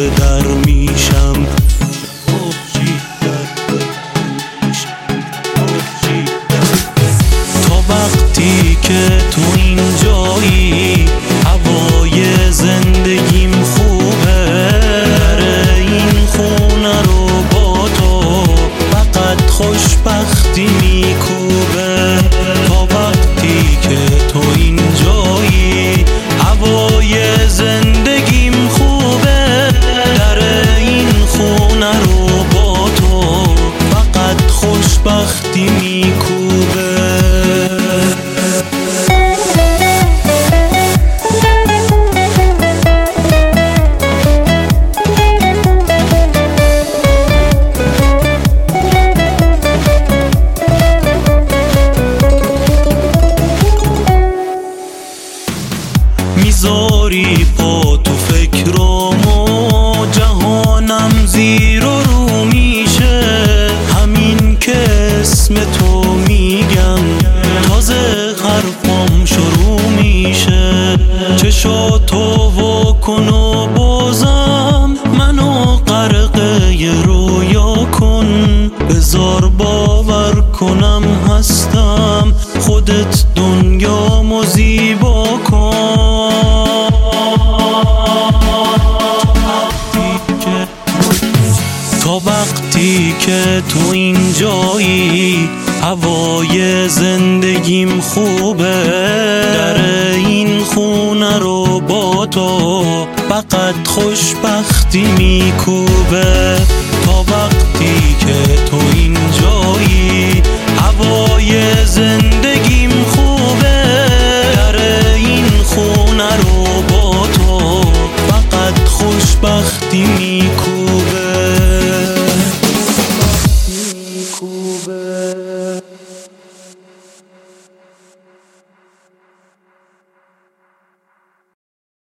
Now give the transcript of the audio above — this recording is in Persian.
در میشم. تا وقتی که تو اینجایی هوای زندگیم خوبه، در این خونه رو با تو فقط خوشبختی میکوبه. تا وقتی که تو اینجایی هوای زندگیم خوبه، در این خونه رو با تو فقط خوشبختی میکوبه. میذاری پا تو فکرام و جهانم زیر و رو میشه. همین که اسم تو میگم تازه حرفام شروع میشه. چشاتو واکن و بازم منو غرقه رویا کن. بذار باور کنم هستم، خودت دنیامو زیبا کن. تا وقتی که تو اینجایی هوای زندگیم خوبه، در این خونه رو با تو فقط خوشبختی میکوبه. تا وقتی که تو اینجایی هوای زندگیم خوبه، در این خونه رو با تو فقط خوشبختی میکوبه.